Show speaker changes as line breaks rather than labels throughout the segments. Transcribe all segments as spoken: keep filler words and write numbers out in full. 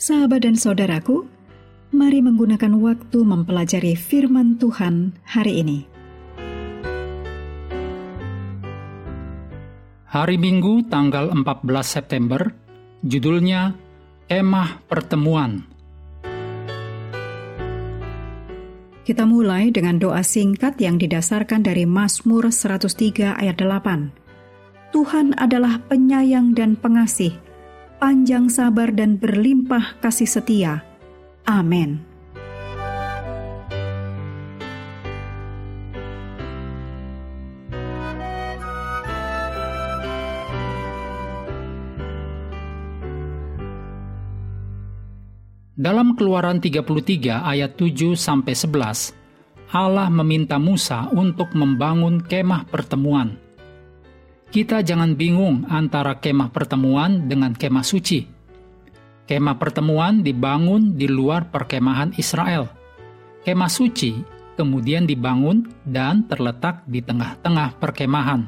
Sahabat dan saudaraku, mari menggunakan waktu mempelajari firman Tuhan hari ini.
Hari Minggu tanggal empat belas September, judulnya Kemah Pertemuan.
Kita mulai dengan doa singkat yang didasarkan dari Mazmur seratus tiga ayat delapan. Tuhan adalah penyayang dan pengasih, panjang sabar dan berlimpah kasih setia. Amin.
Dalam Keluaran tiga puluh tiga ayat tujuh sampai sebelas, Allah meminta Musa untuk membangun kemah pertemuan. Kita jangan bingung antara kemah pertemuan dengan kemah suci. Kemah pertemuan dibangun di luar perkemahan Israel. Kemah suci kemudian dibangun dan terletak di tengah-tengah perkemahan.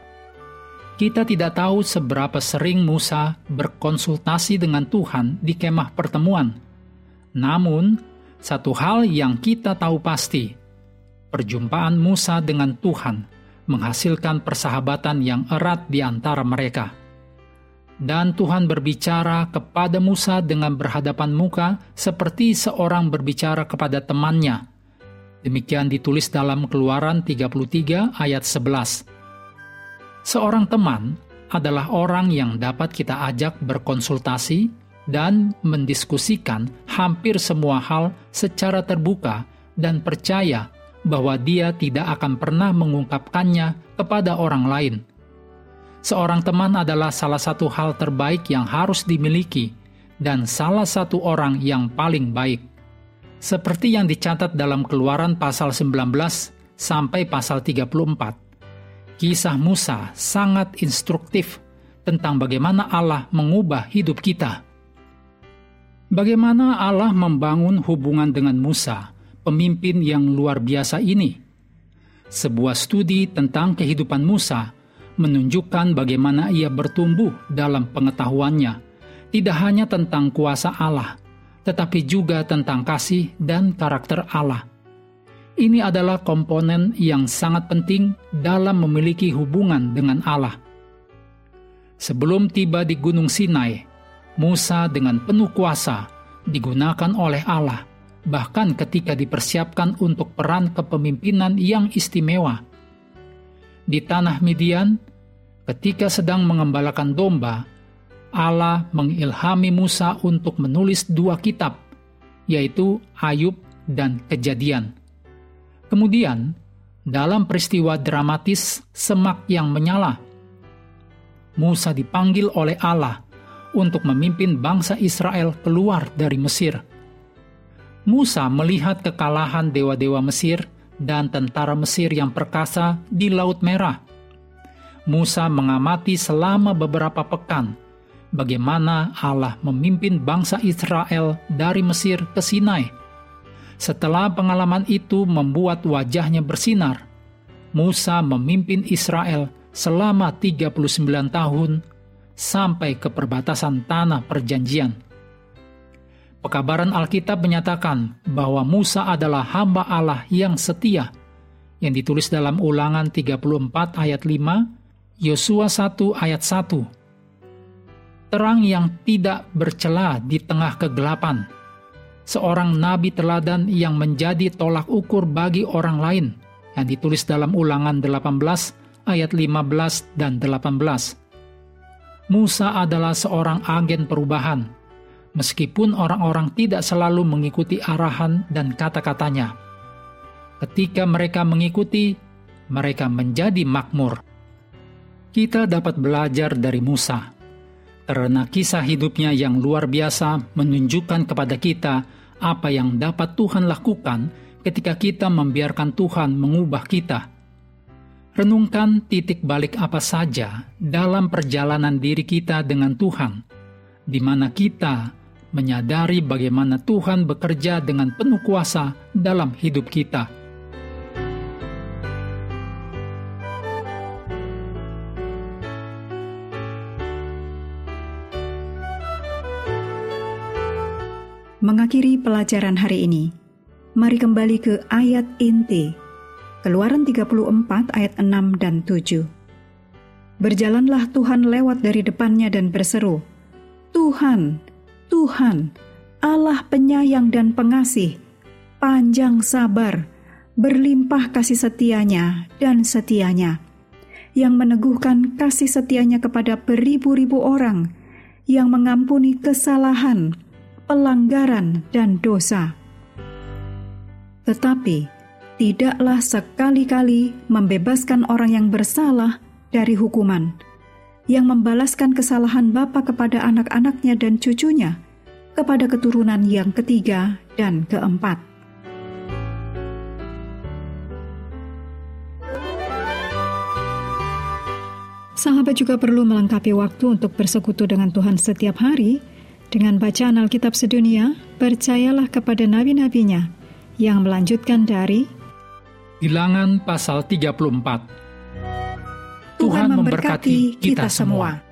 Kita tidak tahu seberapa sering Musa berkonsultasi dengan Tuhan di kemah pertemuan. Namun, satu hal yang kita tahu pasti, perjumpaan Musa dengan Tuhan menghasilkan persahabatan yang erat di antara mereka. Dan Tuhan berbicara kepada Musa dengan berhadapan muka seperti seorang berbicara kepada temannya. Demikian ditulis dalam Keluaran tiga puluh tiga ayat sebelas. Seorang teman adalah orang yang dapat kita ajak berkonsultasi dan mendiskusikan hampir semua hal secara terbuka dan percaya bahwa dia tidak akan pernah mengungkapkannya kepada orang lain. Seorang teman adalah salah satu hal terbaik yang harus dimiliki dan salah satu orang yang paling baik. Seperti yang dicatat dalam Keluaran pasal sembilan belas sampai pasal tiga puluh empat. Kisah Musa sangat instruktif tentang bagaimana Allah mengubah hidup kita. Bagaimana Allah membangun hubungan dengan Musa, pemimpin yang luar biasa ini? Sebuah studi tentang kehidupan Musa menunjukkan bagaimana ia bertumbuh dalam pengetahuannya, tidak hanya tentang kuasa Allah, tetapi juga tentang kasih dan karakter Allah. Ini adalah komponen yang sangat penting dalam memiliki hubungan dengan Allah. Sebelum tiba di Gunung Sinai, Musa dengan penuh kuasa digunakan oleh Allah, bahkan ketika dipersiapkan untuk peran kepemimpinan yang istimewa. Di tanah Midian, ketika sedang mengembalakan domba, Allah mengilhami Musa untuk menulis dua kitab, yaitu Ayub dan Kejadian. Kemudian, dalam peristiwa dramatis semak yang menyala, Musa dipanggil oleh Allah untuk memimpin bangsa Israel keluar dari Mesir. Musa melihat kekalahan dewa-dewa Mesir dan tentara Mesir yang perkasa di Laut Merah. Musa mengamati selama beberapa pekan bagaimana Allah memimpin bangsa Israel dari Mesir ke Sinai. Setelah pengalaman itu membuat wajahnya bersinar, Musa memimpin Israel selama tiga puluh sembilan tahun sampai ke perbatasan tanah perjanjian. Pekabaran Alkitab menyatakan bahwa Musa adalah hamba Allah yang setia, yang ditulis dalam Ulangan tiga puluh empat ayat lima, Yosua satu ayat satu. Terang yang tidak bercela di tengah kegelapan, seorang nabi teladan yang menjadi tolak ukur bagi orang lain, yang ditulis dalam Ulangan delapan belas ayat lima belas dan delapan belas. Musa adalah seorang agen perubahan, meskipun orang-orang tidak selalu mengikuti arahan dan kata-katanya. Ketika mereka mengikuti, mereka menjadi makmur. Kita dapat belajar dari Musa, karena kisah hidupnya yang luar biasa menunjukkan kepada kita apa yang dapat Tuhan lakukan ketika kita membiarkan Tuhan mengubah kita. Renungkan titik balik apa saja dalam perjalanan diri kita dengan Tuhan, di mana kita menyadari bagaimana Tuhan bekerja dengan penuh kuasa dalam hidup kita.
Mengakhiri pelajaran hari ini, mari kembali ke ayat inti, Keluaran tiga puluh empat ayat enam dan tujuh. Berjalanlah Tuhan lewat dari depannya dan berseru, Tuhan, Tuhan, Allah penyayang dan pengasih, panjang sabar, berlimpah kasih setianya dan setianya, yang meneguhkan kasih setianya kepada beribu-ribu orang, yang mengampuni kesalahan, pelanggaran, dan dosa. Tetapi tidaklah sekali-kali membebaskan orang yang bersalah dari hukuman, yang membalaskan kesalahan bapa kepada anak-anaknya dan cucunya, kepada keturunan yang ketiga dan keempat. Sahabat juga perlu melengkapi waktu untuk bersekutu dengan Tuhan setiap hari dengan bacaan Alkitab sedunia. Percayalah kepada nabi-nabinya yang melanjutkan dari
Bilangan pasal tiga puluh empat.
Tuhan memberkati kita semua.